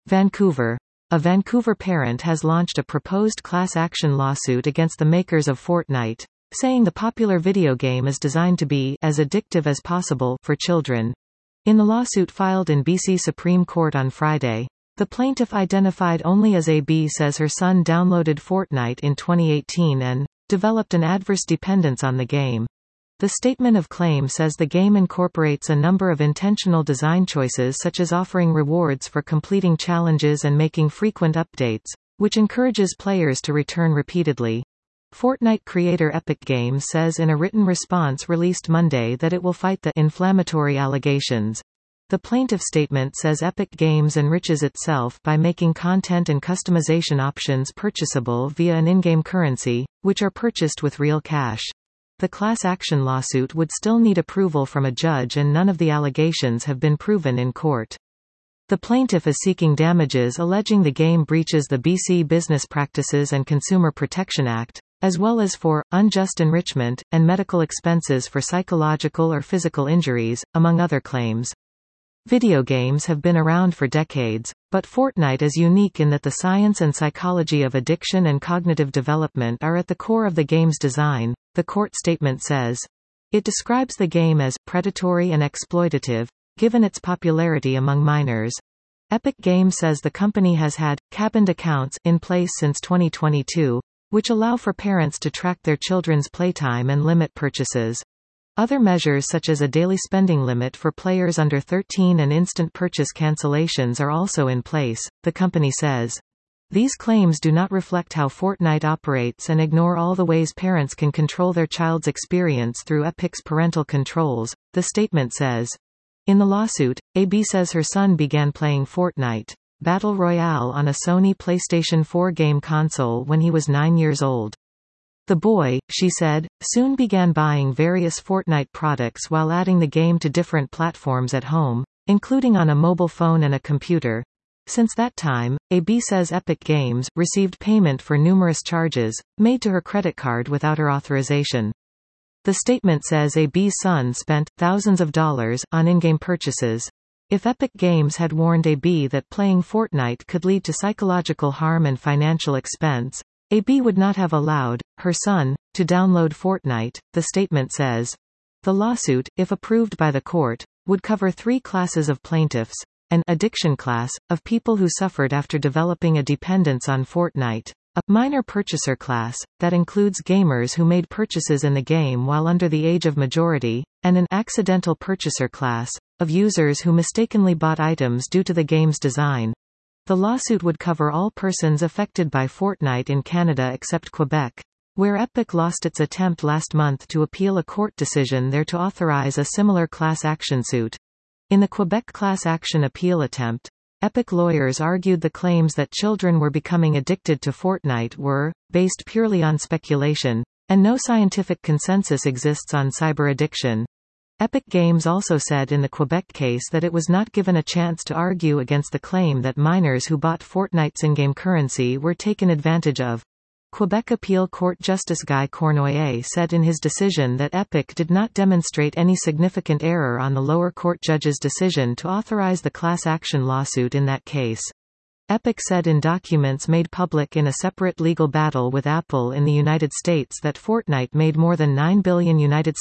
Vancouver. A Vancouver parent has launched a proposed class action lawsuit against the makers of Fortnite, saying the popular video game is designed to be as addictive as possible for children. In the lawsuit filed in BC Supreme Court on Friday, the plaintiff, identified only as AB, says her son downloaded Fortnite in 2018 and developed an adverse dependence on the game. The statement of claim says the game incorporates a number of intentional design choices, such as offering rewards for completing challenges and making frequent updates, which encourages players to return repeatedly. Fortnite creator Epic Games says in a written response released Monday that it will fight the inflammatory allegations. The plaintiff statement says Epic Games enriches itself by making content and customization options purchasable via an in-game currency, which are purchased with real cash. The class action lawsuit would still need approval from a judge, and none of the allegations have been proven in court. The plaintiff is seeking damages alleging the game breaches the BC Business Practices and Consumer Protection Act, as well as for unjust enrichment, and medical expenses for psychological or physical injuries, among other claims. Video games have been around for decades, but Fortnite is unique in that the science and psychology of addiction and cognitive development are at the core of the game's design, the court statement says. It describes the game as predatory and exploitative, given its popularity among minors. Epic Games says the company has had cabined accounts in place since 2022, which allow for parents to track their children's playtime and limit purchases. Other measures such as a daily spending limit for players under 13 and instant purchase cancellations are also in place, the company says. These claims do not reflect how Fortnite operates and ignore all the ways parents can control their child's experience through Epic's parental controls, the statement says. In the lawsuit, AB says her son began playing Fortnite Battle Royale on a Sony PlayStation 4 game console when he was 9 years old. The boy, she said, soon began buying various Fortnite products while adding the game to different platforms at home, including on a mobile phone and a computer. Since that time, AB says Epic Games received payment for numerous charges, made to her credit card without her authorization. The statement says AB's son spent thousands of dollars on in-game purchases. If Epic Games had warned AB that playing Fortnite could lead to psychological harm and financial expense, AB would not have allowed her son to download Fortnite, the statement says. The lawsuit, if approved by the court, would cover 3 classes of plaintiffs: an addiction class, of people who suffered after developing a dependence on Fortnite; a minor purchaser class, that includes gamers who made purchases in the game while under the age of majority; and an accidental purchaser class, of users who mistakenly bought items due to the game's design. The lawsuit would cover all persons affected by Fortnite in Canada except Quebec, where Epic lost its attempt last month to appeal a court decision there to authorize a similar class action suit. In the Quebec class action appeal attempt, Epic lawyers argued the claims that children were becoming addicted to Fortnite were based purely on speculation, and no scientific consensus exists on cyber addiction. Epic Games also said in the Quebec case that it was not given a chance to argue against the claim that minors who bought Fortnite's in-game currency were taken advantage of. Quebec Appeal Court Justice Guy Cournoyer said in his decision that Epic did not demonstrate any significant error on the lower court judge's decision to authorize the class action lawsuit in that case. Epic said in documents made public in a separate legal battle with Apple in the United States that Fortnite made more than $9 billion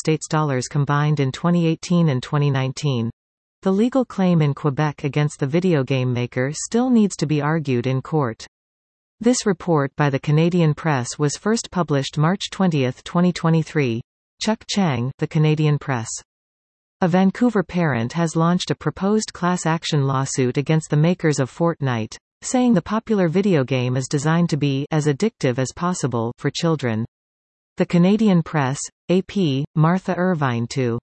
combined in 2018 and 2019. The legal claim in Quebec against the video game maker still needs to be argued in court. This report by the Canadian Press was first published March 20, 2023. Chuck Chang, The Canadian Press. A Vancouver parent has launched a proposed class action lawsuit against the makers of Fortnite, saying the popular video game is designed to be as addictive as possible for children. The Canadian Press, AP, Martha Irvine.